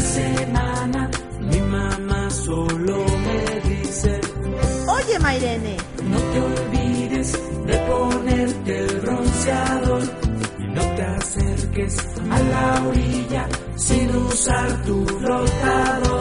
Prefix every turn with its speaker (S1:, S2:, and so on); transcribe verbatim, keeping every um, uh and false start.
S1: semana mi mamá solo me dice:
S2: Oye, Mairene,
S1: no te olvides de ponerte el bronceador y no te acerques a la orilla sin usar tu flotador.